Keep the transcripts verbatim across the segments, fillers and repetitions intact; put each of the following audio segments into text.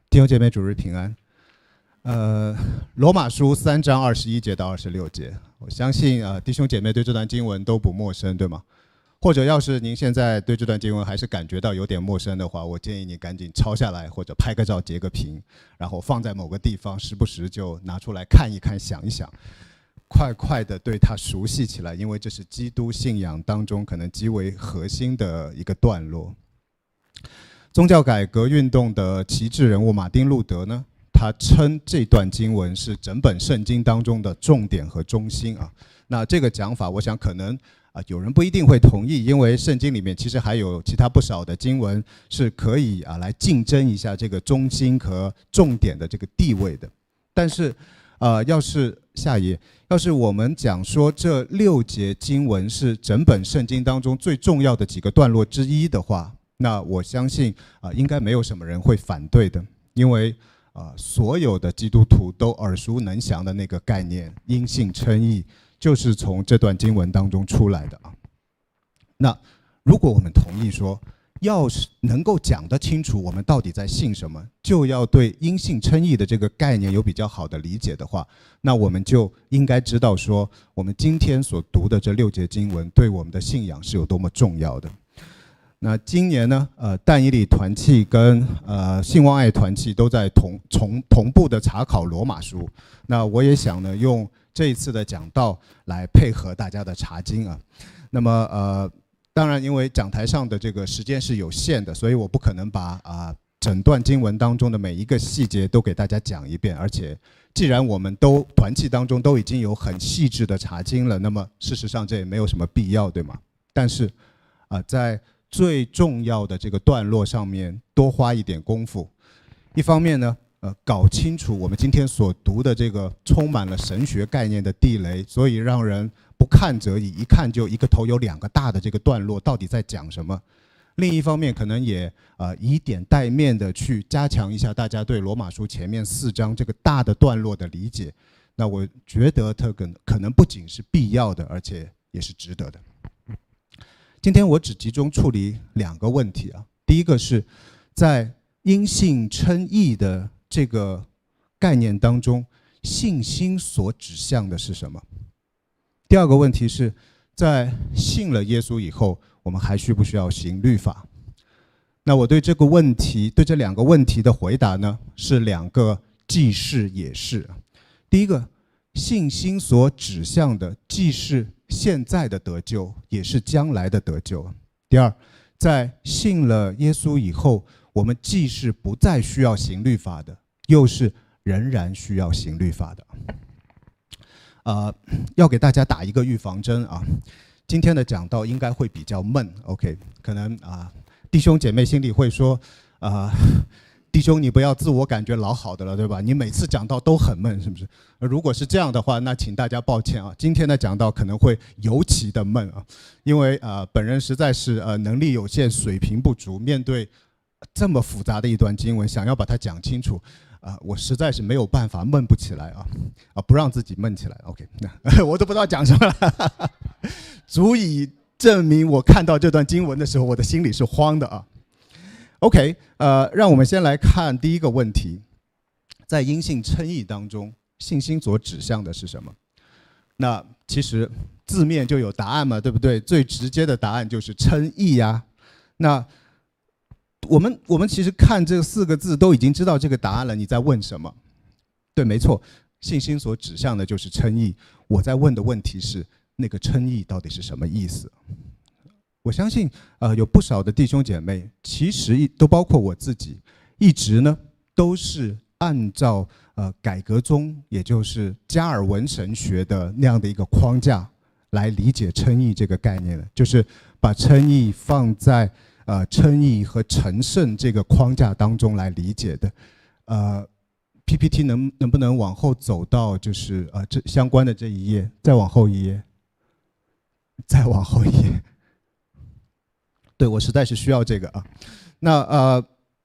弟兄姐妹，主日平安。呃，罗马书三章二十一节到二十六节，我相信啊、呃，弟兄姐妹对这段经文都不陌生，对吗？或者要是您现在对这段经文还是感觉到有点陌生的话，我建议你赶紧抄下来，或者拍个照截个屏，然后放在某个地方，时不时就拿出来看一看，想一想，快快的对它熟悉起来，因为这是基督信仰当中可能极为核心的一个段落。宗教改革运动的旗帜人物马丁·路德呢，他称这段经文是整本圣经当中的重点和中心啊。那这个讲法，我想可能啊有人不一定会同意，因为圣经里面其实还有其他不少的经文是可以啊来竞争一下这个中心和重点的这个地位的。但是，呃，要是下一页，要是我们讲说这六节经文是整本圣经当中最重要的几个段落之一的话，那我相信啊、呃，应该没有什么人会反对的，因为啊、呃，所有的基督徒都耳熟能详的那个概念“因信称义”，就是从这段经文当中出来的啊。那如果我们同意说，要是能够讲得清楚我们到底在信什么，就要对因信称义的这个概念有比较好的理解的话，那我们就应该知道说，我们今天所读的这六节经文对我们的信仰是有多么重要的。那今年呢，呃，但以理团契跟呃信望爱团契都在同同同步的查考罗马书。那我也想呢，用这一次的讲道来配合大家的查经啊。那么呃，当然因为讲台上的这个时间是有限的，所以我不可能把啊、呃、整段经文当中的每一个细节都给大家讲一遍。而且，既然我们都团契当中都已经有很细致的查经了，那么事实上这也没有什么必要，对吗？但是啊、呃，在最重要的这个段落上面多花一点功夫，一方面呢，呃，搞清楚我们今天所读的这个充满了神学概念的地雷，所以让人不看则已，一看就一个头有两个大的这个段落到底在讲什么。另一方面，可能也呃以点带面的去加强一下大家对罗马书前面四章这个大的段落的理解。那我觉得它可能不仅是必要的，而且也是值得的。今天我只集中处理两个问题啊。第一个是在因信称义的这个概念当中，信心所指向的是什么？第二个问题是在信了耶稣以后，我们还需不需要行律法？那我对这个问题，对这两个问题的回答呢，是两个既是也是。第一个，信心所指向的既是现在的得救，也是将来的得救。第二，在信了耶稣以后，我们既是不再需要行律法的，又是仍然需要行律法的。呃，要给大家打一个预防针啊，今天的讲道应该会比较闷 ，OK？ 可能啊、呃，弟兄姐妹心里会说，啊、呃。弟兄，你不要自我感觉老好的了，对吧？你每次讲道都很闷，是不是？如果是这样的话，那请大家抱歉啊，今天的讲道可能会尤其的闷啊，因为呃，本人实在是呃能力有限，水平不足，面对这么复杂的一段经文，想要把它讲清楚，啊、呃，我实在是没有办法闷不起来啊，啊，不让自己闷起来。OK， 那我都不知道讲什么了，足以证明我看到这段经文的时候，我的心里是慌的啊。OK， 呃，让我们先来看第一个问题，在因信称义当中，信心所指向的是什么？那其实字面就有答案嘛，对不对？最直接的答案就是称义呀。那我们我们其实看这四个字都已经知道这个答案了，你在问什么？对，没错，信心所指向的就是称义。我在问的问题是，那个称义到底是什么意思？我相信，呃，有不少的弟兄姐妹，其实都包括我自己，一直呢都是按照呃改革宗，也就是加尔文神学的那样的一个框架来理解称义这个概念的，就是把称义放在呃称义和成圣这个框架当中来理解的。呃 ，P P T 能能不能往后走到就是呃这相关的这一页，再往后一页，再往后一页。对，我实在是需要这个啊。那呃，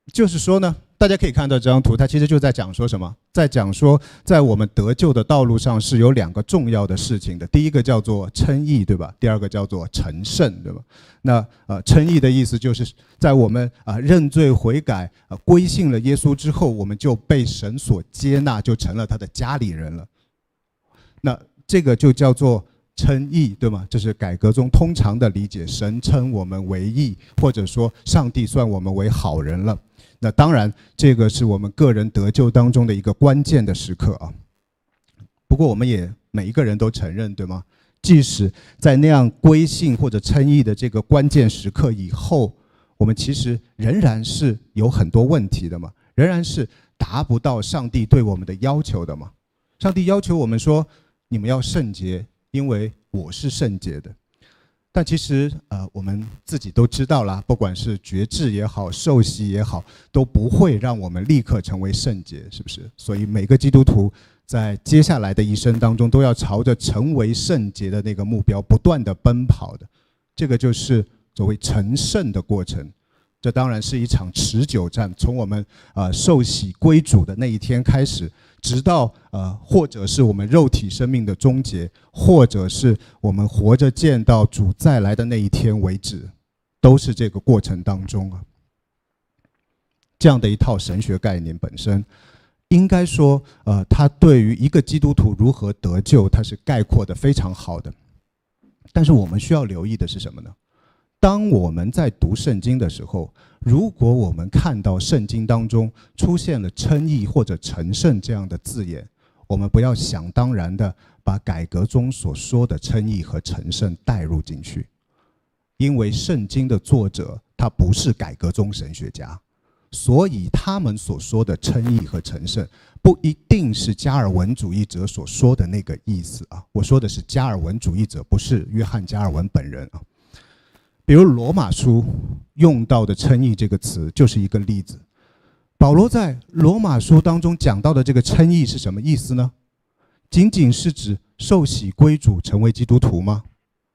就是说呢，大家可以看到这张图，它其实就在讲说什么？在讲说，在我们得救的道路上是有两个重要的事情的。第一个叫做称义，对吧？第二个叫做成圣，对吧？那呃，称义的意思就是在我们啊、呃、认罪悔改、呃、归信了耶稣之后，我们就被神所接纳，就成了他的家里人了。那这个就叫做称义，对吗？这是改革中通常的理解，神称我们为义，或者说上帝算我们为好人了。那当然，这个是我们个人得救当中的一个关键的时刻啊。不过，我们也每一个人都承认，对吗？即使在那样归信或者称义的这个关键时刻以后，我们其实仍然是有很多问题的嘛，仍然是达不到上帝对我们的要求的嘛。上帝要求我们说，你们要圣洁，因为我是圣洁的。但其实呃，我们自己都知道啦，不管是决志也好，受洗也好，都不会让我们立刻成为圣洁，是不是？所以每个基督徒在接下来的一生当中，都要朝着成为圣洁的那个目标不断的奔跑的。这个就是所谓成圣的过程。这当然是一场持久战，从我们呃受洗归主的那一天开始，直到呃或者是我们肉体生命的终结，或者是我们活着见到主再来的那一天为止，都是这个过程当中啊。这样的一套神学概念本身，应该说，呃，它对于一个基督徒如何得救，它是概括的非常好的。但是我们需要留意的是什么呢？当我们在读圣经的时候，如果我们看到圣经当中出现了称义或者成圣这样的字眼，我们不要想当然的把改革中所说的称义和成圣带入进去，因为圣经的作者他不是改革中神学家，所以他们所说的称义和成圣不一定是加尔文主义者所说的那个意思啊。我说的是加尔文主义者，不是约翰加尔文本人啊。比如罗马书用到的称义这个词就是一个例子。保罗在罗马书当中讲到的这个称义是什么意思呢？仅仅是指受洗归主成为基督徒吗？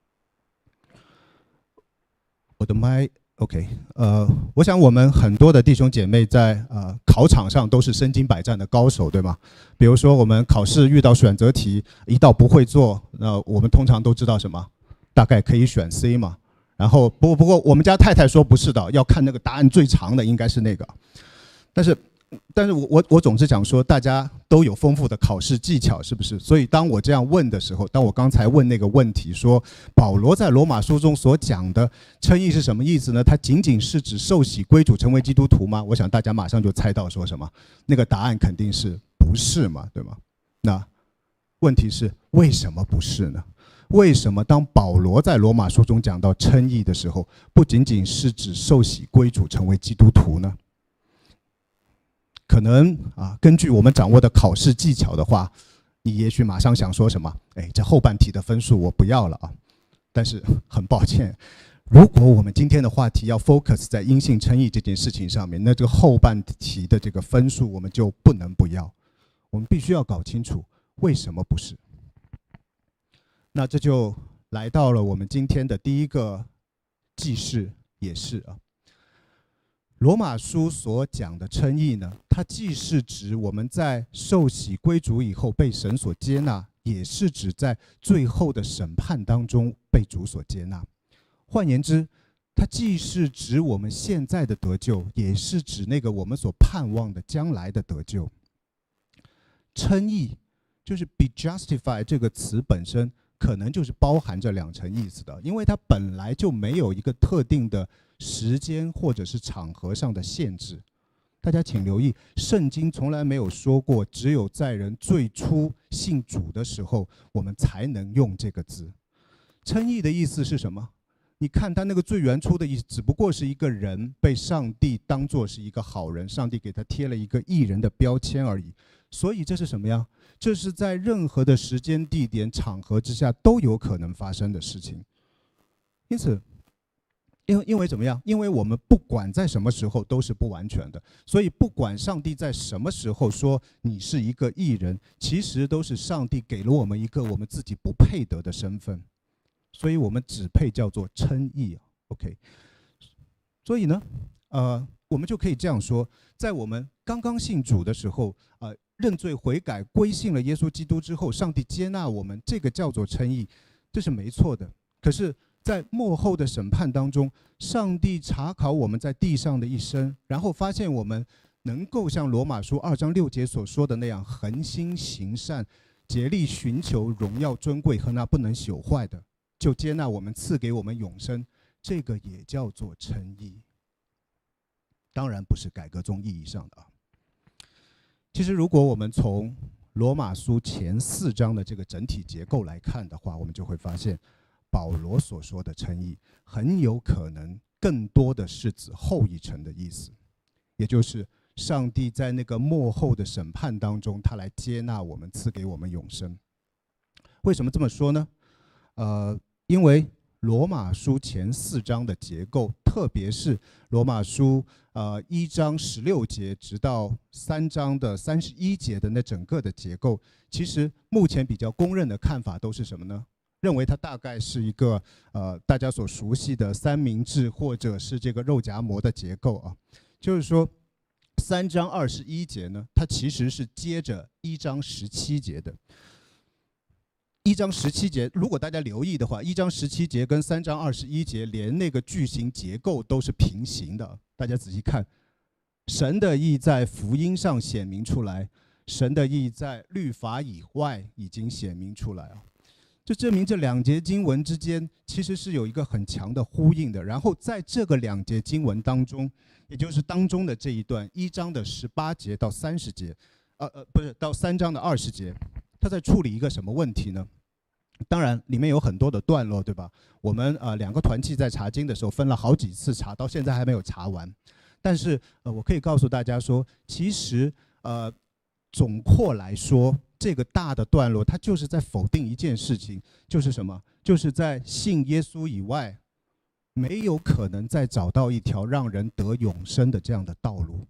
我的麦 OK， 呃，我想我们很多的弟兄姐妹在呃考场上都是身经百战的高手，对吗？比如说我们考试遇到选择题，一道不会做，那我们通常都知道什么？大概可以选 C 嘛。然后不不过我们家太太说不是的，要看那个答案最长的应该是那个。但是但是我我我总是讲说，大家都有丰富的考试技巧，是不是？所以当我这样问的时候，当我刚才问那个问题说，保罗在罗马书中所讲的称义是什么意思呢？它仅仅是指受洗归主成为基督徒吗？我想大家马上就猜到说什么，那个答案肯定是不是嘛，对吗？那问题是为什么不是呢？为什么当保罗在罗马书中讲到称义的时候，不仅仅是指受洗归主成为基督徒呢？可能啊，根据我们掌握的考试技巧的话，你也许马上想说什么？哎，这后半题的分数我不要了啊！但是很抱歉，如果我们今天的话题要 focus 在因信称义这件事情上面，那这个后半题的这个分数我们就不能不要。我们必须要搞清楚为什么不是。那这就来到了我们今天的第一个记事，也是啊，罗马书所讲的称义呢，它既是指我们在受洗归主以后被神所接纳，也是指在最后的审判当中被主所接纳。换言之，它既是指我们现在的得救，也是指那个我们所盼望的将来的得救。称义就是 be justified 这个词本身可能就是包含着两层意思的，因为它本来就没有一个特定的时间或者是场合上的限制。大家请留意，圣经从来没有说过只有在人最初信主的时候我们才能用这个字。称义的意思是什么？你看他那个最原初的意思，只不过是一个人被上帝当作是一个好人，上帝给他贴了一个义人的标签而已。所以这是什么呀？这是在任何的时间、地点、场合之下都有可能发生的事情。因此，因为因为怎么样？因为我们不管在什么时候都是不完全的，所以不管上帝在什么时候说你是一个义人，其实都是上帝给了我们一个我们自己不配得的身份，所以我们只配叫做称义。OK， 所以呢， 呃，我们就可以这样说，在我们刚刚信主的时候，呃，认罪悔改、归信了耶稣基督之后，上帝接纳我们，这个叫做称义，这是没错的。可是，在末后的审判当中，上帝查考我们在地上的一生，然后发现我们能够像罗马书二章六节所说的那样，恒心行善，竭力寻求荣耀尊贵和那不能朽坏的，就接纳我们，赐给我们永生，这个也叫做称义。当然不是改革宗意义上的啊。其实，如果我们从罗马书前四章的这个整体结构来看的话，我们就会发现，保罗所说的称义，很有可能更多的是指后一层的意思，也就是上帝在那个末后的审判当中，他来接纳我们，赐给我们永生。为什么这么说呢？呃，因为罗马书前四章的结构，特别是罗马书呃一章十六节直到三章的三十一节的那整个的结构，其实目前比较公认的看法都是什么呢？认为它大概是一个呃大家所熟悉的三明治或者是这个肉夹馍的结构啊，就是说三章二十一节呢，它其实是接着一章十七节的。一章十七节，如果大家留意的话，一章十七节跟三章二十一节连那个句型结构都是平行的。大家仔细看，神的义在福音上显明出来，神的义在律法以外已经显明出来啊。这证明这两节经文之间其实是有一个很强的呼应的。然后在这个两节经文当中，也就是当中的这一段一章的十八节到三十节，呃呃，不是到三章的二十节，他在处理一个什么问题呢？当然，里面有很多的段落，对吧？我们呃两个团契在查经的时候分了好几次查，到现在还没有查完。但是呃，我可以告诉大家说，其实呃总括来说，这个大的段落它就是在否定一件事情，就是什么？就是在信耶稣以外，没有可能再找到一条让人得永生的这样的道路。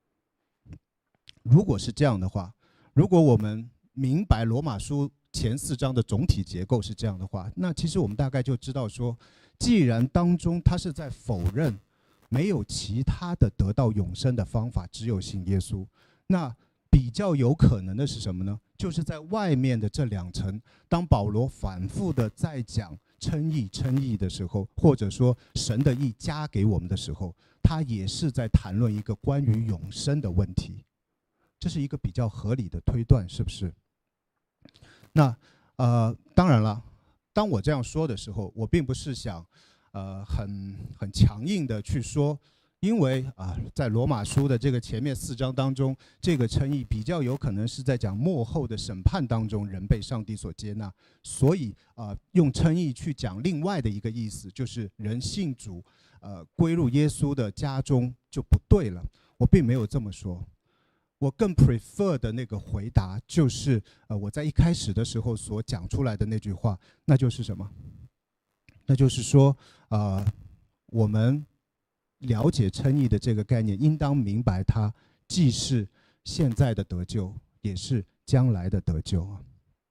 如果是这样的话，如果我们明白罗马书前四章的总体结构是这样的话，那其实我们大概就知道说，既然当中他是在否认没有其他的得到永生的方法，只有信耶稣，那比较有可能的是什么呢？就是在外面的这两层，当保罗反复的在讲称义称义的时候，或者说神的义加给我们的时候，他也是在谈论一个关于永生的问题。这是一个比较合理的推断，是不是？那呃，当然了，当我这样说的时候，我并不是想呃很很强硬的去说，因为啊、呃，在罗马书的这个前面四章当中，这个称义比较有可能是在讲末后的审判当中人被上帝所接纳，所以啊、呃，用称义去讲另外的一个意思，就是人信主，呃，归入耶稣的家中就不对了。我并没有这么说。我更 prefer 的那个回答就是，呃，我在一开始的时候所讲出来的那句话，那就是什么？那就是说，呃，我们了解称义的这个概念，应当明白它既是现在的得救，也是将来的得救啊。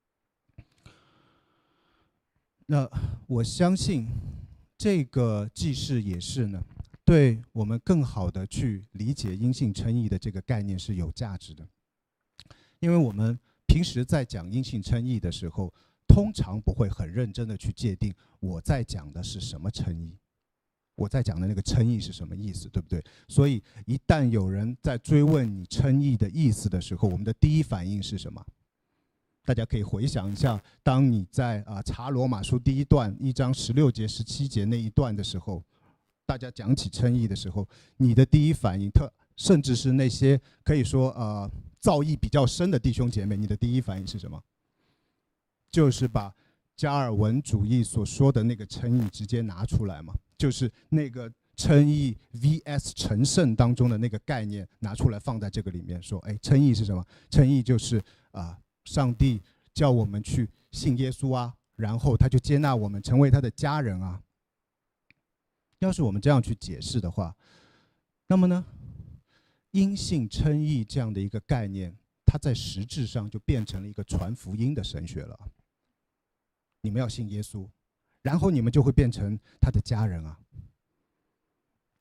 那我相信，这个既是也是呢，对我们更好的去理解因信称义的这个概念是有价值的。因为我们平时在讲因信称义的时候，通常不会很认真的去界定我在讲的是什么称义，我在讲的那个称义是什么意思，对不对？所以一旦有人在追问你称义的意思的时候，我们的第一反应是什么？大家可以回想一下，当你在啊、呃、查罗马书第一段一章十六节十七节那一段的时候，大家讲起称义的时候，你的第一反应，特甚至是那些可以说呃造诣比较深的弟兄姐妹，你的第一反应是什么？就是把加尔文主义所说的那个称义直接拿出来嘛，就是那个称义 V S 成圣当中的那个概念拿出来放在这个里面，说，哎，称义是什么？称义就是啊、呃，上帝叫我们去信耶稣啊，然后他就接纳我们成为他的家人啊。要是我们这样去解释的话，那么呢，因信称义这样的一个概念，它在实质上就变成了一个传福音的神学了。你们要信耶稣，然后你们就会变成他的家人啊。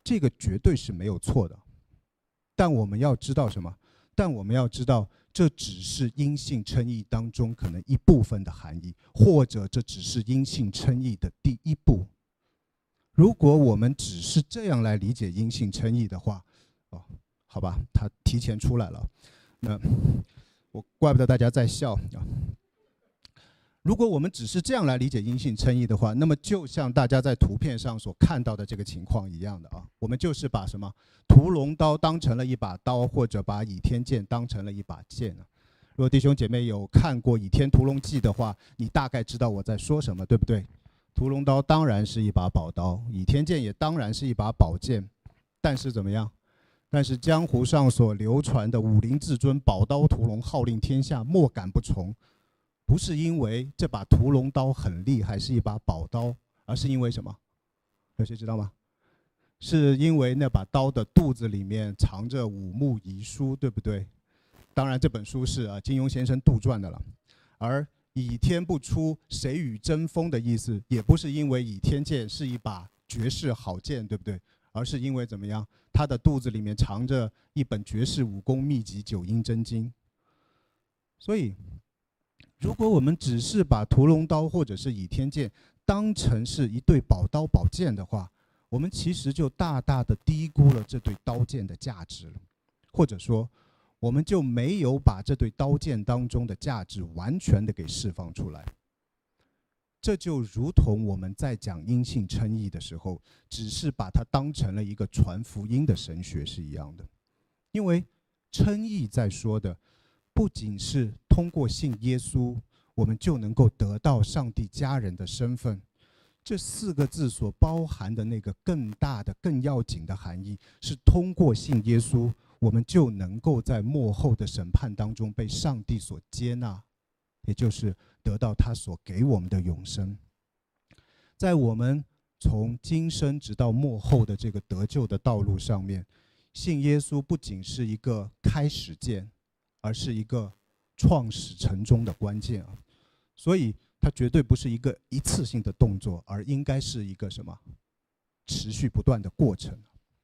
这个绝对是没有错的。但我们要知道什么？但我们要知道，这只是因信称义当中可能一部分的含义，或者这只是因信称义的第一步。如果我们只是这样来理解因信称义的话，哦，好吧，他提前出来了，那我怪不得大家在笑啊。如果我们只是这样来理解因信称义的话，那么就像大家在图片上所看到的这个情况一样的啊，我们就是把什么屠龙刀当成了一把刀，或者把倚天剑当成了一把剑啊。如果弟兄姐妹有看过《倚天屠龙记》的话，你大概知道我在说什么，对不对？屠龙刀当然是一把宝刀，倚天剑也当然是一把宝剑，但是怎么样？但是江湖上所流传的武林至尊宝刀屠龙号令天下，莫敢不从，不是因为这把屠龙刀很厉害，是一把宝刀，而是因为什么？有谁知道吗？是因为那把刀的肚子里面藏着五木遗书，对不对？当然这本书是啊金庸先生杜撰的了。而倚天不出，谁与争锋的意思，也不是因为倚天剑是一把绝世好剑，对不对？而是因为怎么样？他的肚子里面藏着一本绝世武功秘籍《九阴真经》。所以如果我们只是把屠龙刀或者是倚天剑当成是一对宝刀宝剑的话，我们其实就大大的低估了这对刀剑的价值了，或者说我们就没有把这对刀剑当中的价值完全的给释放出来。这就如同我们在讲因信称义的时候，只是把它当成了一个传福音的神学是一样的。因为称义在说的不仅是通过信耶稣我们就能够得到上帝家人的身份，这四个字所包含的那个更大的更要紧的含义，是通过信耶稣我们就能够在末后的审判当中被上帝所接纳，也就是得到他所给我们的永生。在我们从今生直到末后的这个得救的道路上面，信耶稣不仅是一个开始键，而是一个创始成终的关键啊。所以它绝对不是一个一次性的动作，而应该是一个什么持续不断的过程。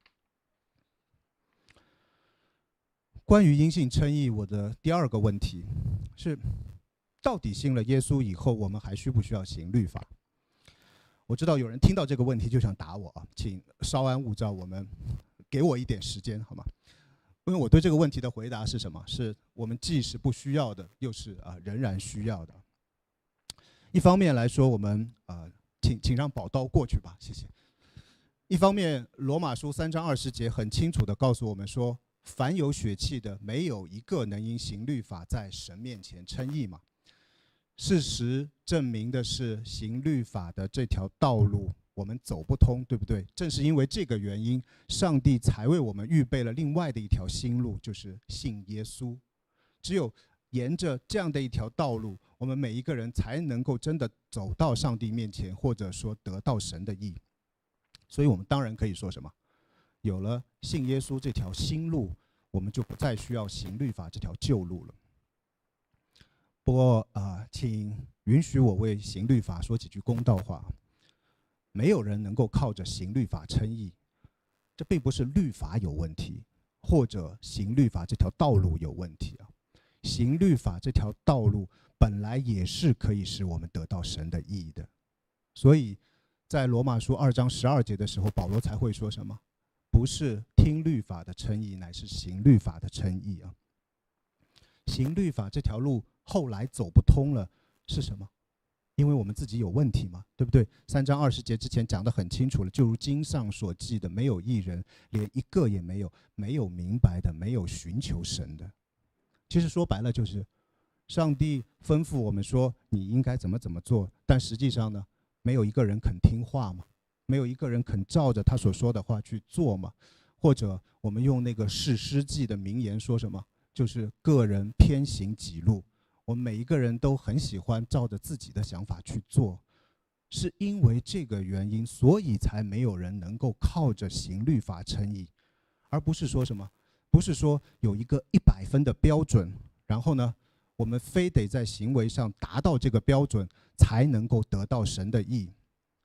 关于因信称义，我的第二个问题是，到底信了耶稣以后，我们还需不需要行律法？我知道有人听到这个问题就想打我啊，请稍安勿躁，我们给我一点时间好吗？因为我对这个问题的回答是什么？是我们既是不需要的，又是啊仍然需要的。一方面来说，我们啊，请请让宝刀过去吧，谢谢。一方面，罗马书三章二十节很清楚地告诉我们说，凡有血气的，没有一个能因行律法在神面前称义嘛。事实证明的是，行律法的这条道路我们走不通，对不对？正是因为这个原因，上帝才为我们预备了另外的一条新路，就是信耶稣。只有沿着这样的一条道路，我们每一个人才能够真的走到上帝面前，或者说得到神的义。所以我们当然可以说什么？有了信耶稣这条新路，我们就不再需要行律法这条旧路了。不过啊、呃，请允许我为行律法说几句公道话。没有人能够靠着行律法称义，这并不是律法有问题，或者行律法这条道路有问题啊。行律法这条道路本来也是可以使我们得到神的义的。所以在罗马书二章十二节的时候，保罗才会说什么？不是听律法的称义，乃是行律法的称义啊。行律法这条路后来走不通了，是什么？因为我们自己有问题嘛，对不对？三章二十节之前讲得很清楚了，就如经上所记的，没有一人，连一个也没有，没有明白的，没有寻求神的。其实说白了就是，上帝吩咐我们说你应该怎么怎么做，但实际上呢，没有一个人肯听话嘛，没有一个人肯照着他所说的话去做嘛。或者我们用那个士师记的名言说什么，就是个人偏行己路。我们每一个人都很喜欢照着自己的想法去做，是因为这个原因，所以才没有人能够靠着行律法称义，而不是说什么，不是说有一个一百分的标准，然后呢，我们非得在行为上达到这个标准，才能够得到神的义。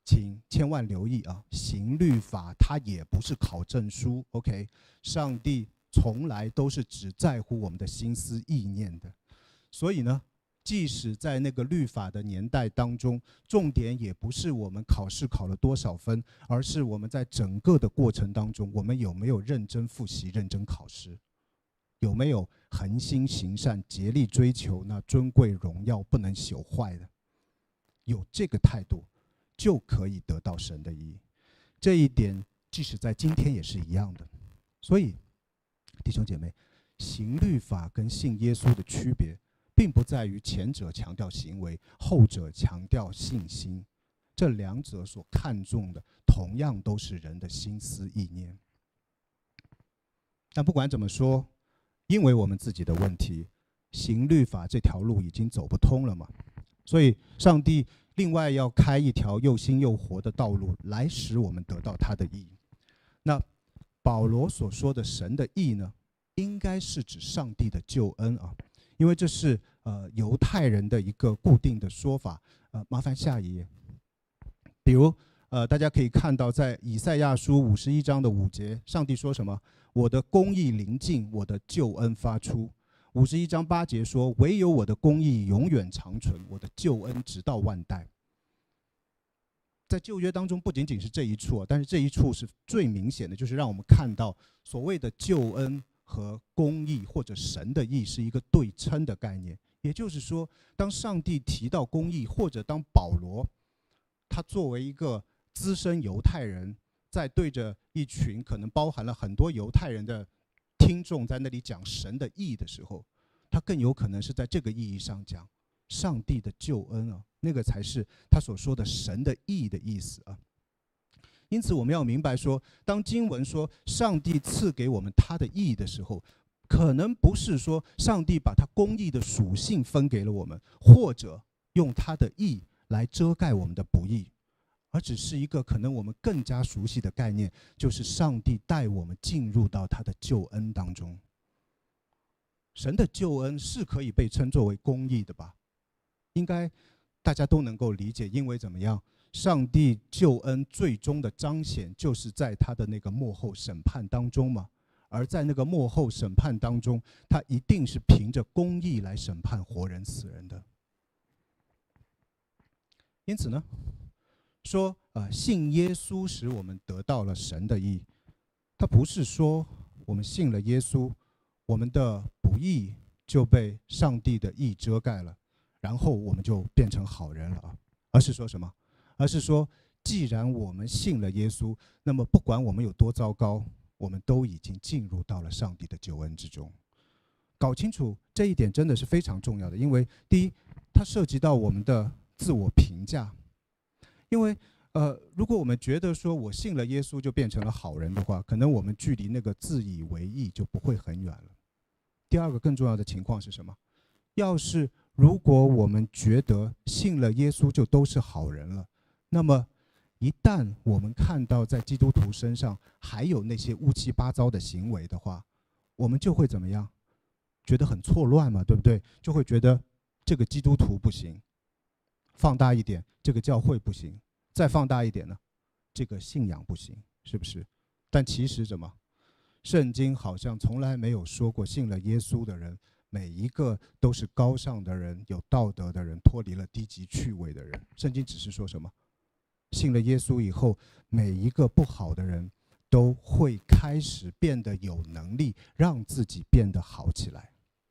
请千万留意啊，行律法它也不是考证书 ，OK？ 上帝从来都是只在乎我们的心思意念的，所以呢，即使在那个律法的年代当中，重点也不是我们考试考了多少分，而是我们在整个的过程当中，我们有没有认真复习、认真考试，有没有恒心行善、竭力追求那尊贵荣耀不能朽坏的，有这个态度，就可以得到神的义。这一点即使在今天也是一样的。所以弟兄姐妹，行律法跟信耶稣的区别并不在于前者强调行为，后者强调信心，这两者所看重的同样都是人的心思意念。但不管怎么说，因为我们自己的问题，行律法这条路已经走不通了嘛，所以上帝另外要开一条又新又活的道路，来使我们得到他的义。那保罗所说的神的义呢，应该是指上帝的救恩啊，因为这是呃犹太人的一个固定的说法。呃，麻烦下一页。比如呃，大家可以看到，在以赛亚书五十一章的五节，上帝说什么？我的公义临近，我的救恩发出。五十一章八节说，唯有我的公义永远长存，我的救恩直到万代。在旧约当中，不仅仅是这一处，但是这一处是最明显的，就是让我们看到所谓的救恩和公义或者神的义是一个对称的概念。也就是说，当上帝提到公义，或者当保罗他作为一个资深犹太人，在对着一群可能包含了很多犹太人的听众在那里讲神的义的时候，他更有可能是在这个意义上讲上帝的救恩啊，那个才是他所说的神的义的意思啊。因此我们要明白说，当经文说上帝赐给我们他的义的时候，可能不是说上帝把他公义的属性分给了我们，或者用他的义来遮盖我们的不义，而只是一个可能我们更加熟悉的概念，就是上帝带我们进入到他的救恩当中。神的救恩是可以被称作为公义的吧？应该大家都能够理解，因为怎么样？上帝救恩最终的彰显，就是在他的那个末后审判当中嘛。而在那个末后审判当中，他一定是凭着公义来审判活人死人的。因此呢，说呃，信耶稣使我们得到了神的义，他不是说我们信了耶稣，我们的不义就被上帝的义遮盖了，然后我们就变成好人了啊，而是说什么？而是说，既然我们信了耶稣，那么不管我们有多糟糕，我们都已经进入到了上帝的救恩之中。搞清楚这一点真的是非常重要的，因为第一，它涉及到我们的自我评价。因为呃，如果我们觉得说我信了耶稣就变成了好人的话，可能我们距离那个自以为义就不会很远了。第二个更重要的情况是什么？要是如果我们觉得信了耶稣就都是好人了，那么一旦我们看到在基督徒身上还有那些乌七八糟的行为的话，我们就会怎么样？觉得很错乱嘛，对不对？就会觉得这个基督徒不行，放大一点，这个教会不行，再放大一点呢，这个信仰不行，是不是？但其实怎么？圣经好像从来没有说过信了耶稣的人每一个都是高尚的人，有道德的人，脱离了低级趣味的人。圣经只是说什么？信了耶稣以后，每一个不好的人都会开始变得有能力，让自己变得好起来。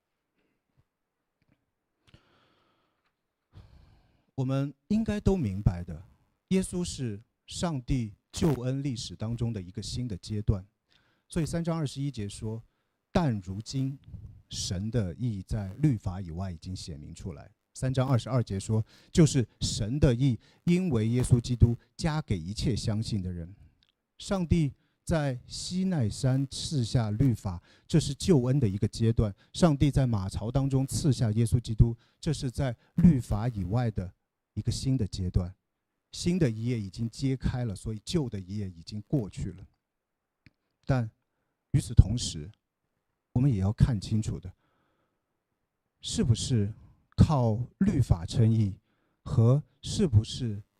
我们应该都明白的，耶稣是上帝救恩历史当中的一个新的阶段。所以三章二十一节说，但如今神的义在律法以外已经显明出来。三章二十二节说，就是神的义因为耶稣基督加给一切相信的人。上帝在西奈山赐下律法，这是救恩的一个阶段。上帝在马槽当中赐下耶稣基督，这是在律法以外的一个新的阶段。新的一页已经揭开了，所以旧的一页已经过去了。但与此同时，我们也要看清楚的，是不是靠律法称义和是不是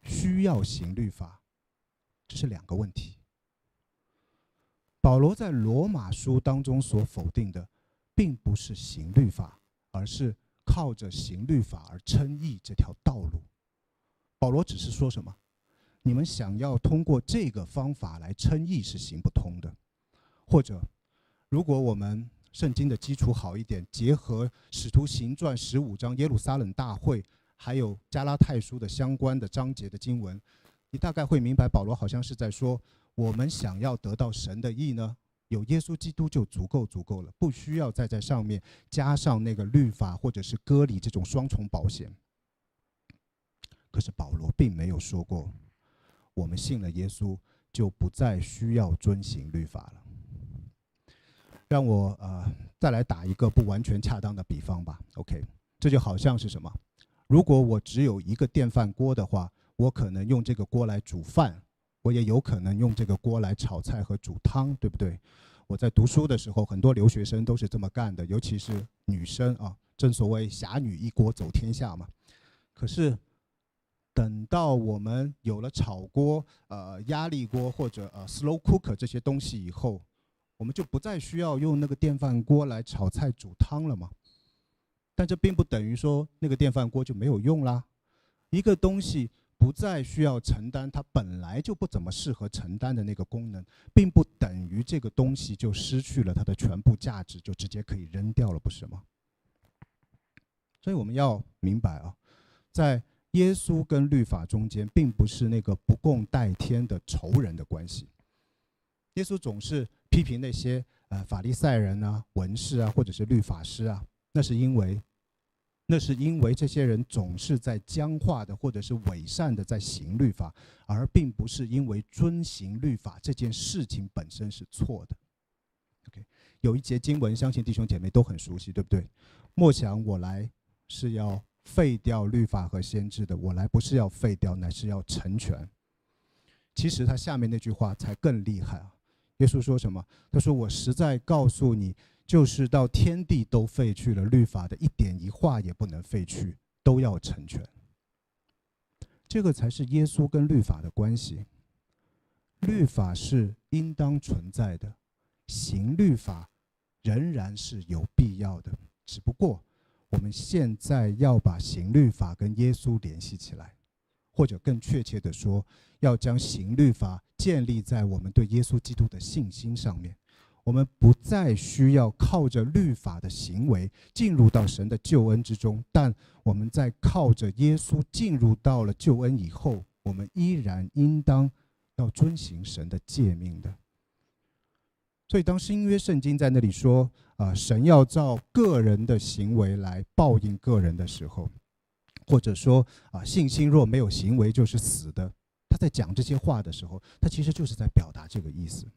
需要行律法，这是两个问题。保罗在罗马书当中所否定的，并不是行律法，而是靠着行律法而称义这条道路。保罗只是说什么？你们想要通过这个方法来称义是行不通的。或者，如果我们圣经的基础好一点，结合使徒行传十五章耶路撒冷大会，还有加拉太书的相关的章节的经文，你大概会明白，保罗好像是在说，我们想要得到神的义呢，有耶稣基督就足够足够了，不需要再在上面加上那个律法或者是割礼这种双重保险。可是保罗并没有说过，我们信了耶稣就不再需要遵行律法了。让我呃再来打一个不完全恰当的比方吧。OK， 这就好像是什么？如果我只有一个电饭锅的话，我可能用这个锅来煮饭，我也有可能用这个锅来炒菜和煮汤，对不对？我在读书的时候，很多留学生都是这么干的，尤其是女生啊，正所谓侠女一锅走天下嘛。可是等到我们有了炒锅、呃压力锅或者呃 slow cooker 这些东西以后，我们就不再需要用那个电饭锅来炒菜煮汤了嘛。但这并不等于说那个电饭锅就没有用啦。一个东西不再需要承担它本来就不怎么适合承担的那个功能，并不等于这个东西就失去了它的全部价值，就直接可以扔掉了，不是吗？所以我们要明白啊，在耶稣跟律法中间，并不是那个不共戴天的仇人的关系。耶稣总是批评那些呃法利赛人啊、文士啊，或者是律法师啊，那是因为，那是因为这些人总是在僵化的或者是伪善的在行律法，而并不是因为遵行律法这件事情本身是错的。OK， 有一节经文，相信弟兄姐妹都很熟悉，对不对？莫想我来是要废掉律法和先知的，我来不是要废掉，乃是要成全。其实他下面那句话才更厉害啊！耶稣说什么？他说：“我实在告诉你，就是到天地都废去了，律法的一点一画也不能废去，都要成全。”这个才是耶稣跟律法的关系。律法是应当存在的，行律法仍然是有必要的，只不过我们现在要把行律法跟耶稣联系起来，或者更确切的说，要将行律法建立在我们对耶稣基督的信心上面。我们不再需要靠着律法的行为进入到神的救恩之中，但我们在靠着耶稣进入到了救恩以后，我们依然应当要遵行神的诫命的。所以当新约圣经在那里说啊、呃，神要照个人的行为来报应个人的时候，或者说啊、呃，信心若没有行为就是死的，他在讲这些话的时候，他其实就是在表达这个意思。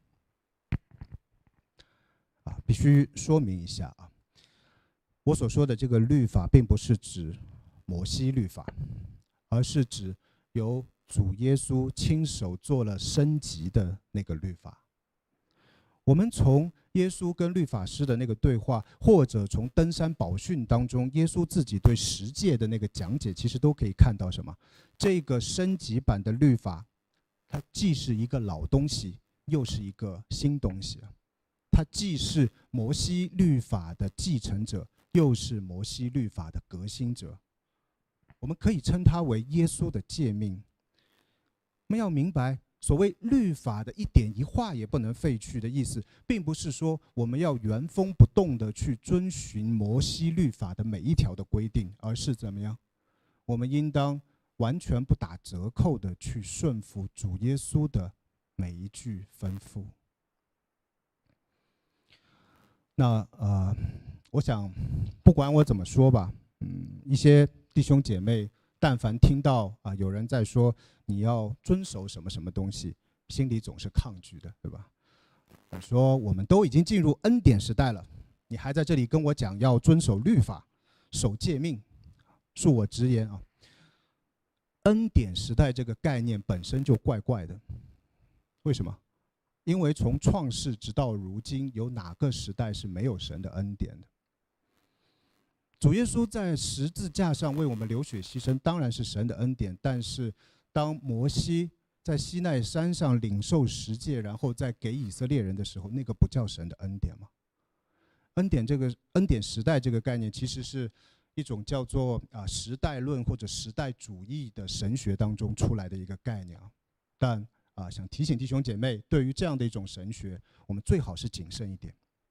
啊，必须说明一下啊，我所说的这个律法，并不是指摩西律法，而是指由主耶稣亲手做了升级的那个律法。我们从耶稣跟律法师的那个对话，或者从登山宝训当中耶稣自己对十诫的那个讲解，其实都可以看到什么？这个升级版的律法，它既是一个老东西，又是一个新东西啊。它既是摩西律法的继承者，又是摩西律法的革新者。我们可以称它为耶稣的诫命。我们要明白，所谓律法的一点一画也不能废去的意思，并不是说我们要原封不动的去遵循摩西律法的每一条的规定，而是怎么样？我们应当完全不打折扣的去顺服主耶稣的每一句吩咐。那呃，我想不管我怎么说吧，嗯，一些弟兄姐妹，但凡听到啊、呃、有人在说你要遵守什么什么东西，心里总是抗拒的，对吧？你说我们都已经进入恩典时代了，你还在这里跟我讲要遵守律法、守诫命，恕我直言啊，恩典时代这个概念本身就怪怪的。为什么？因为从创世直到如今，有哪个时代是没有神的恩典的？主耶稣在十字架上为我们流血牺牲，当然是神的恩典，但是当摩西在西奈山上领受十诫，然后再给以色列人的时候，那个不叫神的恩典吗？恩典这个恩典时代这个概念，其实是一种叫做啊时代论或者时代主义的神学当中出来的一个概念啊。但啊，想提醒弟兄姐妹，对于这样的一种神学，我们最好是谨慎一点。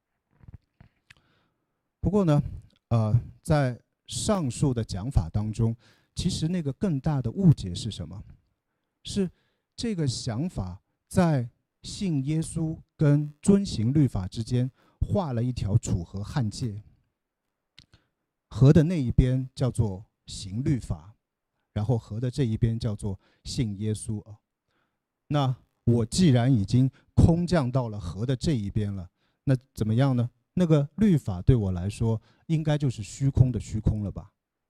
不过呢，呃，在上述的讲法当中，其实那个更大的误解是什么？是这个想法在信耶稣跟遵行律法之间画了一条楚河汉界，河的那一边叫做行律法，然后河的这一边叫做信耶稣啊。那我既然已经空降到了河的这一边了，那怎么样呢？那个律法对我来说，应该就是虚空的虚空了吧？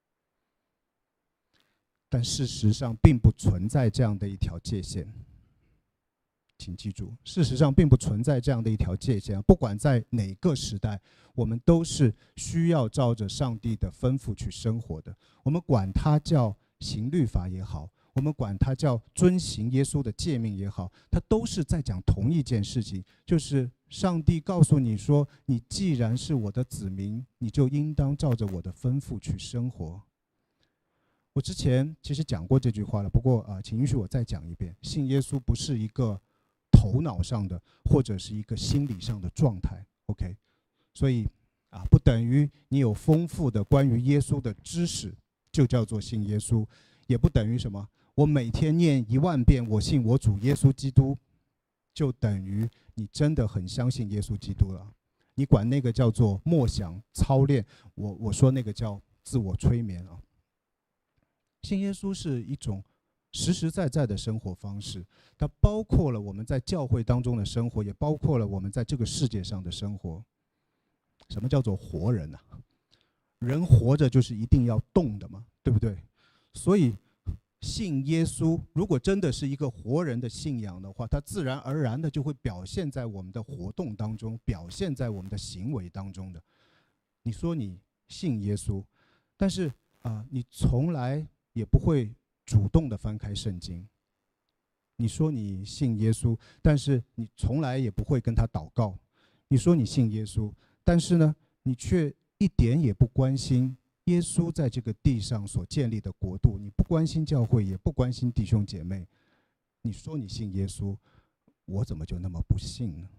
但事实上并不存在这样的一条界限，请记住，事实上并不存在这样的一条界限。不管在哪个时代，我们都是需要照着上帝的吩咐去生活的。我们管它叫行律法也好，我们管它叫遵行耶稣的诫命也好，它都是在讲同一件事情，就是上帝告诉你说，你既然是我的子民，你就应当照着我的吩咐去生活。我之前其实讲过这句话了，不过啊、呃，请允许我再讲一遍。信耶稣不是一个头脑上的或者是一个心理上的状态 ，OK？ 所以啊，不等于你有丰富的关于耶稣的知识就叫做信耶稣，也不等于什么我每天念一万遍我信我主耶稣基督，就等于你真的很相信耶稣基督了。你管那个叫做默想操练，我我说那个叫自我催眠啊。信耶稣是一种实实在在的生活方式，它包括了我们在教会当中的生活，也包括了我们在这个世界上的生活。什么叫做活人啊？人活着就是一定要动的嘛，对不对？所以信耶稣如果真的是一个活人的信仰的话，它自然而然的就会表现在我们的活动当中，表现在我们的行为当中的。你说你信耶稣，但是啊、呃，你从来也不会主动的翻开圣经。你说你信耶稣，但是你从来也不会跟他祷告。你说你信耶稣，但是呢，你却一点也不关心耶稣在这个地上所建立的国度，你不关心教会，也不关心弟兄姐妹。你说你信耶稣，我怎么就那么不信呢？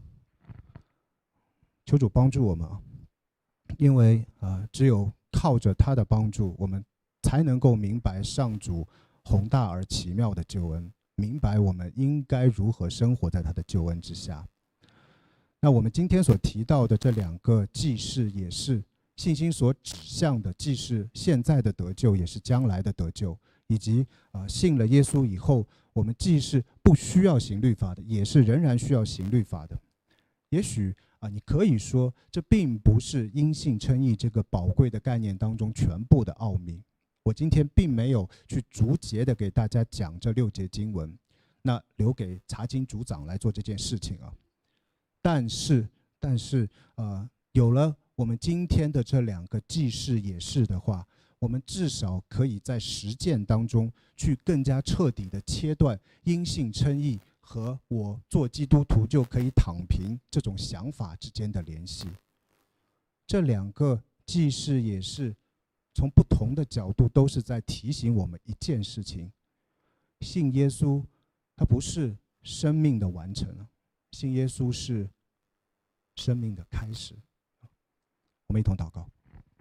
求主帮助我们啊！因为啊、呃，只有靠着他的帮助，我们才能够明白上主宏大而奇妙的救恩，明白我们应该如何生活在他的救恩之下。那我们今天所提到的这两个既是也是信心所指向的，既是现在的得救，也是将来的得救，以及啊、呃、信了耶稣以后，我们既是不需要行律法的，也是仍然需要行律法的。也许啊、呃，你可以说这并不是因信称义这个宝贵的概念当中全部的奥秘。我今天并没有去逐节的给大家讲这六节经文，那留给查经组长来做这件事情啊。但是，但是，呃，有了我们今天的这两个既是也是的话，我们至少可以在实践当中去更加彻底的切断因信称义和我做基督徒就可以躺平这种想法之间的联系。这两个既是也是，从不同的角度都是在提醒我们一件事情：信耶稣，它不是生命的完成，信耶稣是生命的开始。我们一同祷告。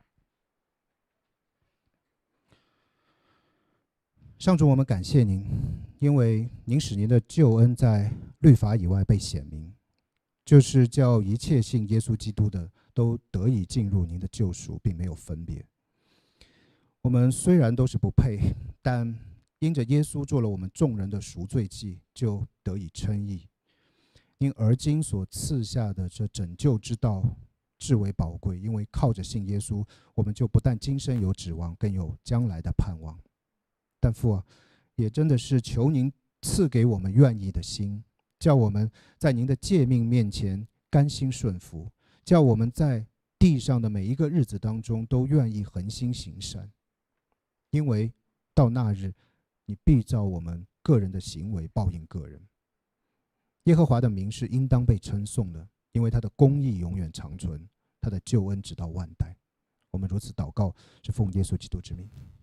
上主，我们感谢您，因为您使您的救恩在律法以外被显明，就是叫一切信耶稣基督的都得以进入您的救赎，并没有分别。我们虽然都是不配，但因着耶稣做了我们众人的赎罪祭，就得以称义。因而今所赐下的这拯救之道至为宝贵，因为靠着信耶稣，我们就不但今生有指望，更有将来的盼望。但父啊，也真的是求您赐给我们愿意的心，叫我们在您的诫命面前甘心顺服，叫我们在地上的每一个日子当中都愿意恒心行善。因为到那日， 你必照我们个人的行为报应个人。耶和华的名是应当被称颂的，因为他的公义永远长存，他的救恩直到万代。我们如此祷告，是奉耶稣基督之名。